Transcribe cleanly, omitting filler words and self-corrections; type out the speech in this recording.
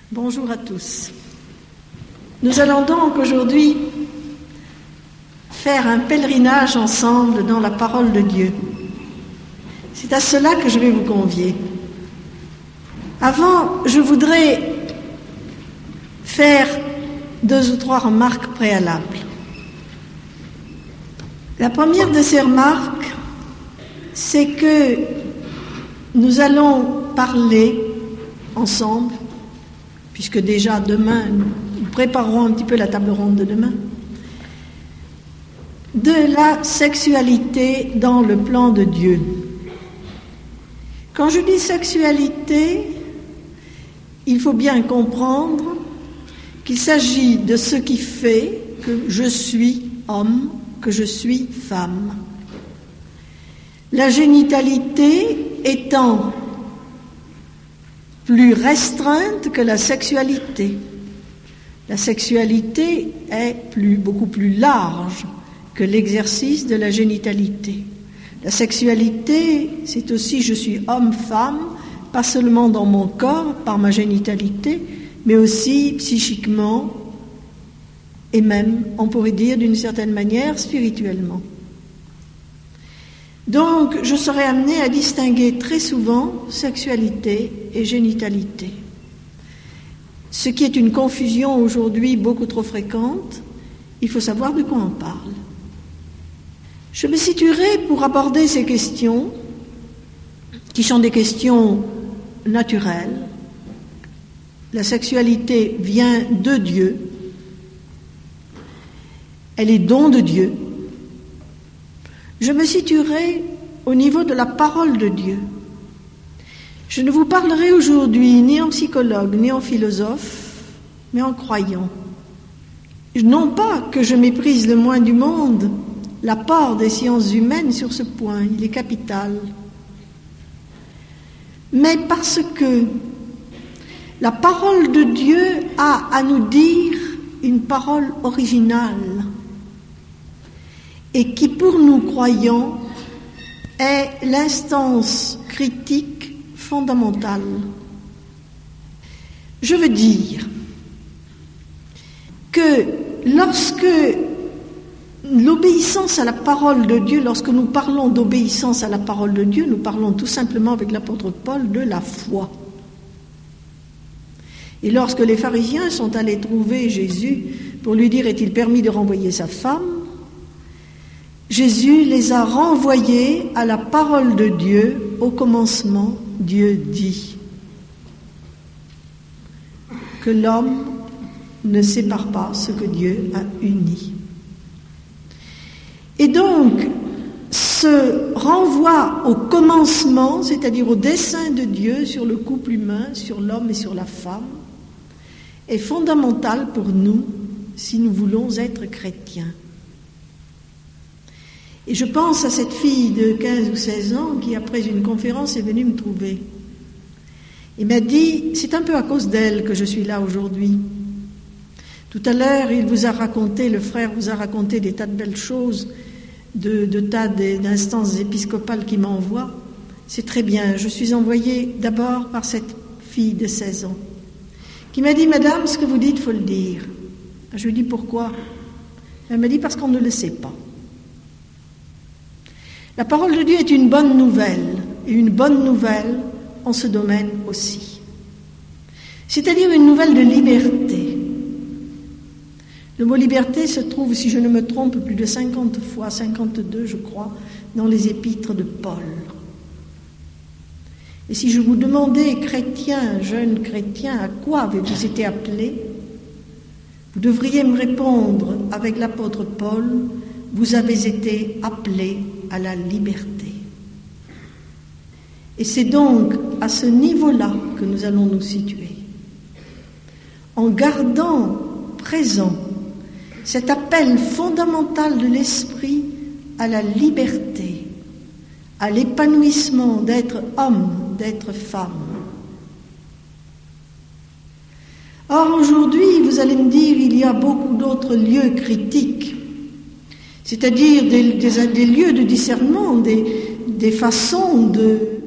Bonjour à tous. Nous allons donc aujourd'hui faire un pèlerinage ensemble dans la parole de Dieu. C'est à cela que je vais vous convier. Avant, je voudrais faire 2 ou 3 remarques préalables. La première de ces remarques, c'est que nous allons parler ensemble, puisque déjà demain, nous préparerons un petit peu la table ronde de demain, de la sexualité dans le plan de Dieu. Quand je dis sexualité, il faut bien comprendre qu'il s'agit de ce qui fait que je suis homme, que je suis femme. La génitalité étant plus restreinte que la sexualité. La sexualité est beaucoup plus large que l'exercice de la génitalité. La sexualité, c'est aussi je suis homme-femme, pas seulement dans mon corps, par ma génitalité, mais aussi psychiquement et même, on pourrait dire d'une certaine manière, spirituellement. Donc, je serai amenée à distinguer très souvent sexualité et génitalité. Ce qui est une confusion aujourd'hui beaucoup trop fréquente, il faut savoir de quoi on parle. Je me situerai pour aborder ces questions, qui sont des questions naturelles. La sexualité vient de Dieu, elle est don de Dieu. Je me situerai au niveau de la parole de Dieu. Je ne vous parlerai aujourd'hui ni en psychologue, ni en philosophe, mais en croyant. Non pas que je méprise le moins du monde l'apport des sciences humaines sur ce point, il est capital, mais parce que la parole de Dieu a à nous dire une parole originale et qui, pour nous croyants, est l'instance critique fondamentale. Je veux dire que lorsque l'obéissance à la parole de Dieu, lorsque nous parlons d'obéissance à la parole de Dieu, nous parlons tout simplement avec l'apôtre Paul de la foi. Et lorsque les pharisiens sont allés trouver Jésus pour lui dire « Est-il permis de renvoyer sa femme ?», Jésus les a renvoyés à la parole de Dieu. Au commencement, Dieu dit que l'homme ne sépare pas ce que Dieu a uni. Et donc, ce renvoi au commencement, c'est-à-dire au dessein de Dieu sur le couple humain, sur l'homme et sur la femme, est fondamental pour nous si nous voulons être chrétiens. Et je pense à cette fille de 15 ou 16 ans qui, après une conférence, est venue me trouver. Il m'a dit, c'est un peu à cause d'elle que je suis là aujourd'hui. Tout à l'heure, le frère vous a raconté des tas de belles choses, de tas d'instances épiscopales qui m'envoient. C'est très bien. Je suis envoyée d'abord par cette fille de 16 ans qui m'a dit, Madame, ce que vous dites, il faut le dire. Je lui ai dit, pourquoi ? Elle m'a dit, parce qu'on ne le sait pas. La parole de Dieu est une bonne nouvelle, et une bonne nouvelle en ce domaine aussi. C'est-à-dire une nouvelle de liberté. Le mot liberté se trouve, si je ne me trompe, plus de 50 fois, 52 je crois, dans les épîtres de Paul. Et si je vous demandais, chrétiens, jeunes chrétiens, à quoi avez-vous été appelés ? Vous devriez me répondre avec l'apôtre Paul, vous avez été appelés à la liberté. Et c'est donc à ce niveau-là que nous allons nous situer. En gardant présent cet appel fondamental de l'esprit à la liberté, à l'épanouissement d'être homme, d'être femme. Or, aujourd'hui, vous allez me dire, il y a beaucoup d'autres lieux critiques, c'est-à-dire des lieux de discernement, des façons de